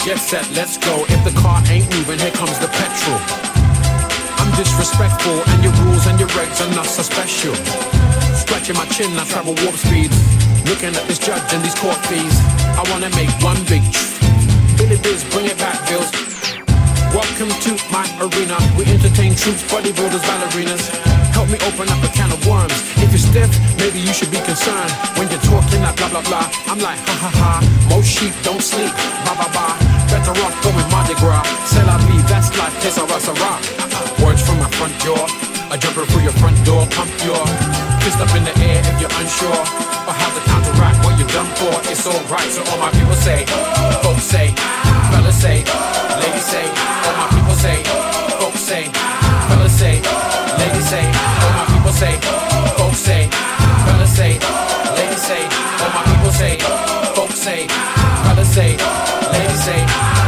Get set, let's go. If the car ain't moving, here comes the petrol. I'm disrespectful, and your rules and your regs are not so special. Scratching my chin, I travel warp speeds. Looking at this judge and these court fees. I wanna make one big Billy Biz, bring it back, Bills. Welcome to my arena. We entertain troops, bodybuilders, ballerinas. Help me open up a can of worms. If you're stiff, maybe you should be concerned. When you're talking that blah blah blah, I'm like ha ha ha. Most sheep don't sleep, ba ba ba. Better off going Mardi Gras. C'est la vie, that's life, que sera sera. Words from my front door, a jumper through your front door. Pump your fist up in the air if you're unsure, or how to counteract what you're done for. It's alright, so all my people say, folks say, fellas say, ladies say, all my people say, folks say, fellas say, ladies say, all my people say, folks say, fellas say, ladies say, all my people say, folks say, fellas say, ladies say.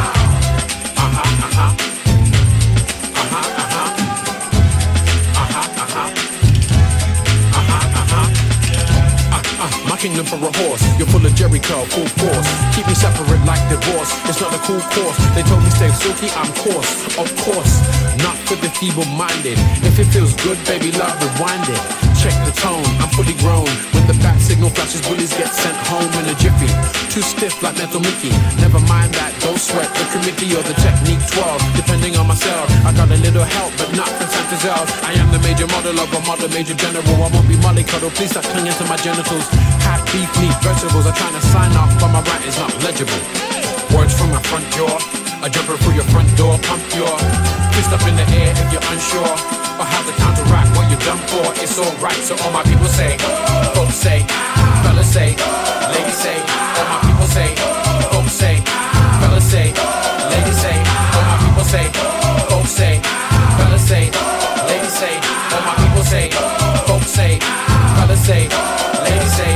My kingdom for a horse, you're full of Jericho, full force. Keep me separate like divorce, it's not a cool course. They told me stay silky, I'm coarse, of course. Not for the feeble-minded. If it feels good, baby, love, rewind it. Check the tone, I'm fully grown. When the bat signal flashes, bullies get sent home in a jiffy. Too stiff like Mental Mickey. Never mind that, don't sweat the committee or the technique 12. Depending on myself, I got a little help, but not from Santa Zell. I am the major model of a model, major general. I won't be mollycoddled, please stop clinging to my genitals. Half beef, meat, vegetables. I'm trying to sign off, but my writing's not legible. Words from my front door, a jumper through your front door. Pump your fist up in the air if you're unsure, or how to counteract what you're done for. It's alright, so all my people say, folks say, fellas say, ladies say, all my people say, folks say, fellas say, ladies say, all my people say, folks say, fellas say, ladies say, all my people say, folks say, fellas say, ladies say.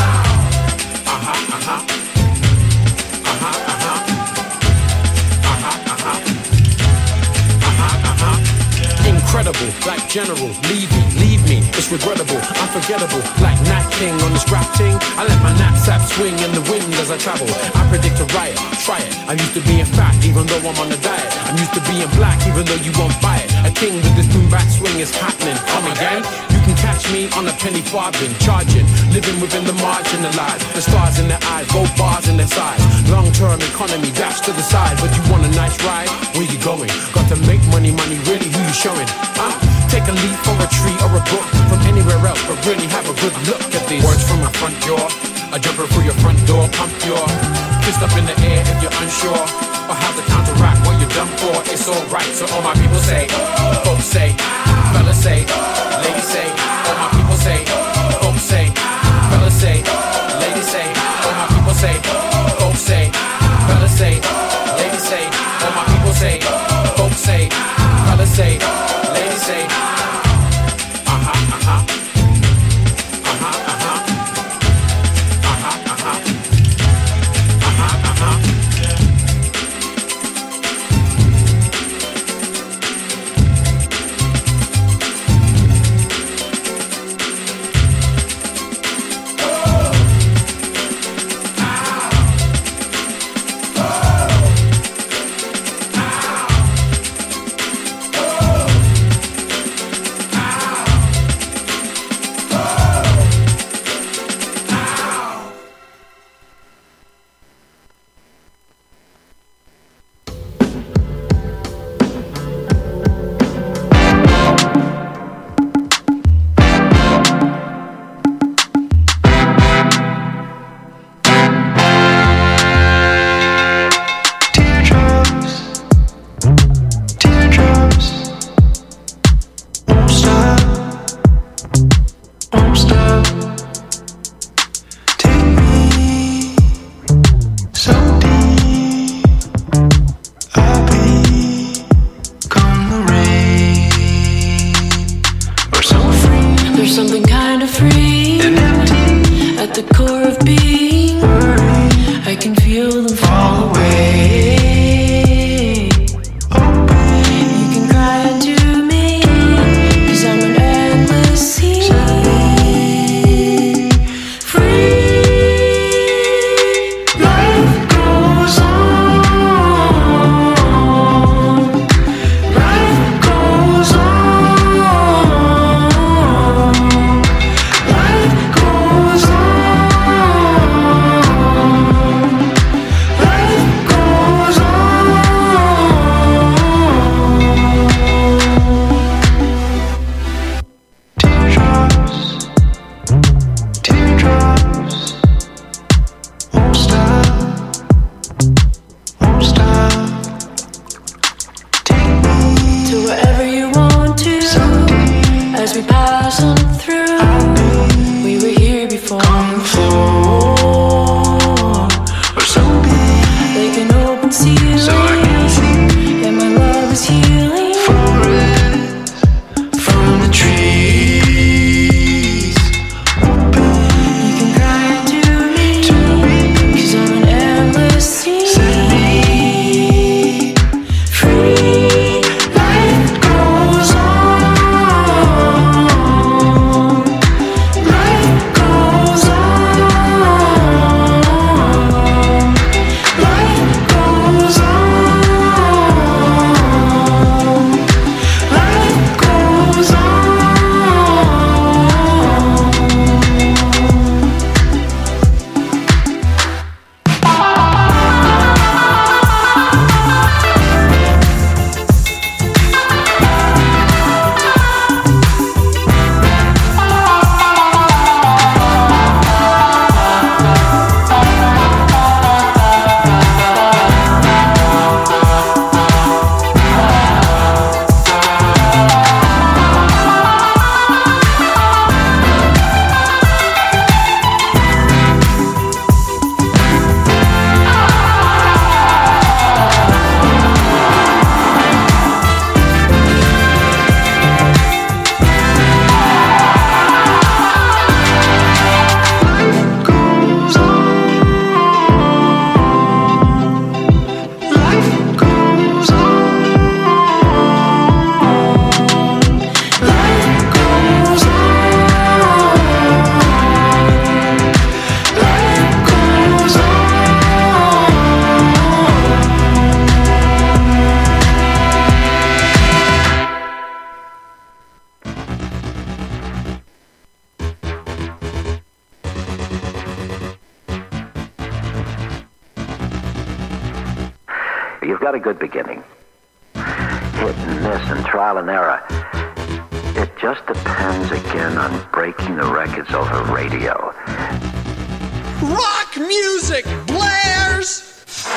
Incredible, like General, leave me, it's regrettable, unforgettable, like Nat King on this rap ting. I let my knapsack swing in the wind as I travel. I predict a riot, try it. I'm used to being fat, even though I'm on a diet. I'm used to being black, even though you won't buy it. A king with this boom back swing is happening. Come again? You can catch me on a penny farthing, charging, living within the marginalized. The stars in their eyes, gold bars in their sides. Long-term economy, dash to the side. But you want a nice ride? Where you going? Got to make money, really, who you showing? Take a leaf or a tree or a book from anywhere else, but really have a good look at these words from my front door, a jumper through your front door. Pump your fist up in the air if you're unsure, or how to counteract what you're done for. It's alright, so all my people say, folks say, fellas say, ladies say, all my people say, folks say, fellas say, ladies say, all my people say, folks say, fellas say, ladies say, all my people say, folks say, fellas say, ladies say. You've got a good beginning. Hit and miss and trial and error. It just depends again on breaking the records over radio. Rock music blares!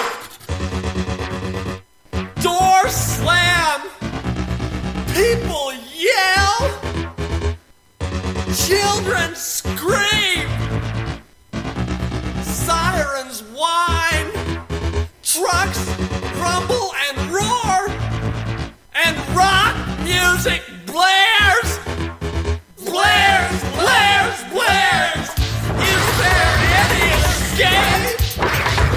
Doors slam! People yell! Children scream! Sirens whine! Trucks rumble and roar! And rock music blares! Blares, blares, blares! Is there any escape?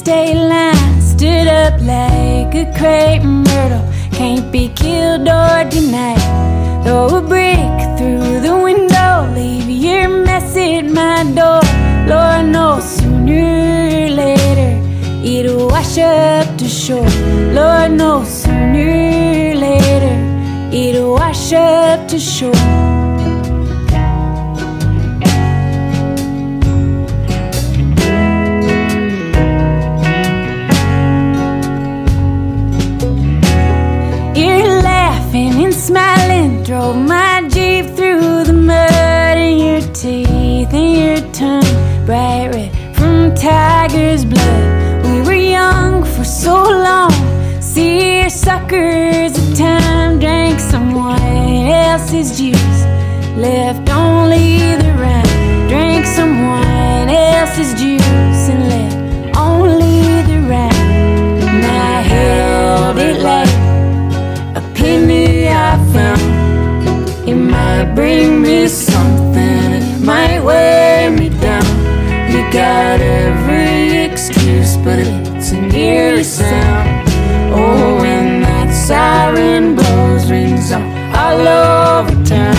state line, stood up like a crepe myrtle. Can't be killed or denied. Throw a brick through the window, leave your mess at my door. Lord knows sooner or later it'll wash up to shore. Lord knows sooner or later it'll wash up to shore. Smiling, drove my Jeep through the mud, and your teeth and your tongue bright red from tiger's blood. We were young for so long, seersuckers of time, drank someone else's juice, left only the rhyme. Drank someone else's juice and left only the rhyme. And I held it like a penny I found. It might bring me something, it might wear me down. You got every excuse, but it's an eerie sound. Oh, when that siren blows, rings out all over town.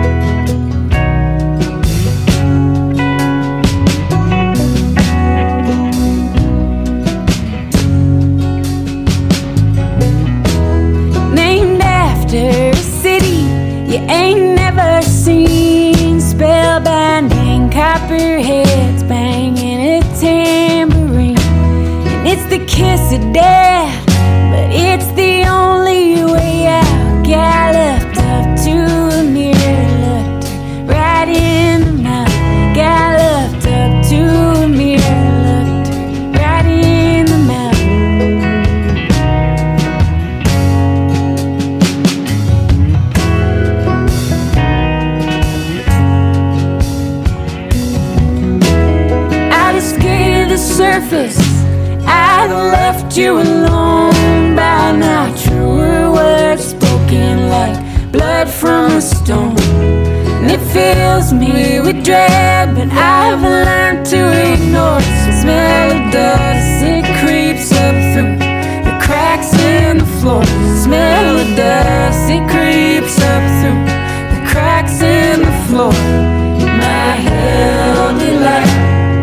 You ain't never seen, spellbinding copperheads banging a tambourine. And it's the kiss of death, but it's the only way out. Galloped up to a mirror, looked her right in the mouth. Galloped up to a mirror, looked her right in the mouth. Surface, I'd left you alone by now. Truer words spoken like blood from a stone. And it fills me with dread, but I've learned to ignore it. The smell of dust, it creeps up through the cracks in the floor. The smell of dust, it creeps up through the cracks in the floor. My held it like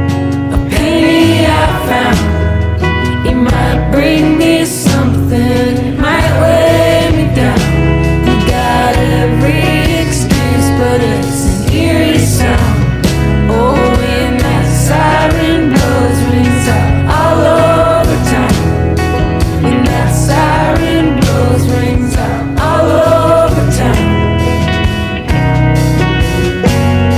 I found. It might bring me something, it might weigh me down. You got every excuse, but it's an eerie sound. Oh, when that siren blows, rings out all over town. When that siren blows, rings out all over town.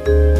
you.